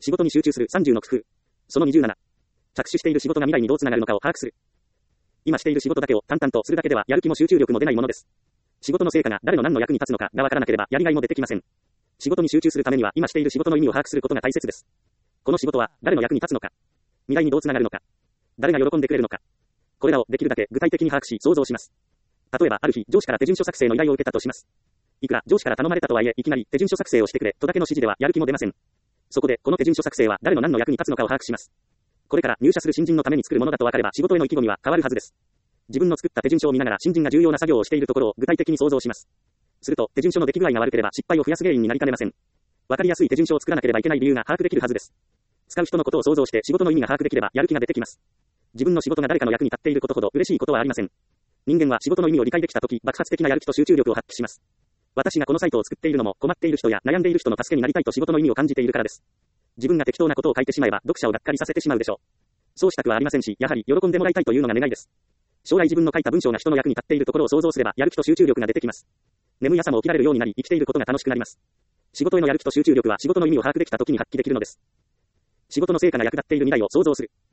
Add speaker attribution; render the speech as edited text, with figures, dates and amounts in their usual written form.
Speaker 1: 仕事に集中する30の工夫。その27。着手している仕事が未来にどうつながるのかを把握する。今している仕事だけを淡々とするだけではやる気も集中力も出ないものです。仕事の成果が誰の何の役に立つのかがわからなければやりがいも出てきません。仕事に集中するためには今している仕事の意味を把握することが大切です。この仕事は誰の役に立つのか、未来にどうつながるのか、誰が喜んでくれるのか。これらをできるだけ具体的に把握し想像します。例えばある日上司から手順書作成の依頼を受けたとします。いくら上司から頼まれたとはいえいきなり手順書作成をしてくれとだけの指示ではやる気も出ません。そこでこの手順書作成は誰の何の役に立つのかを把握します。これから入社する新人のために作るものだと分かれば仕事への意気込みは変わるはずです。自分の作った手順書を見ながら新人が重要な作業をしているところを具体的に想像します。すると手順書の出来具合が悪ければ失敗を増やす原因になりかねません。わかりやすい手順書を作らなければいけない理由が把握できるはずです。使う人のことを想像して仕事の意味が把握できればやる気が出てきます。自分の仕事が誰かの役に立っていることほど嬉しいことはありません。人間は仕事の意味を理解できたとき爆発的なやる気と集中力を発揮します。私がこのサイトを作っているのも困っている人や悩んでいる人の助けになりたいと仕事の意味を感じているからです。自分が適当なことを書いてしまえば読者をがっかりさせてしまうでしょう。そうしたくはありませんし、やはり喜んでもらいたいというのが願いです。将来自分の書いた文章が人の役に立っているところを想像すればやる気と集中力が出てきます。眠い朝も起きられるようになり生きていることが楽しくなります。仕事へのやる気と集中力は仕事の意味を把握できたときに発揮できるのです。仕事の成果が役立っている未来を想像する。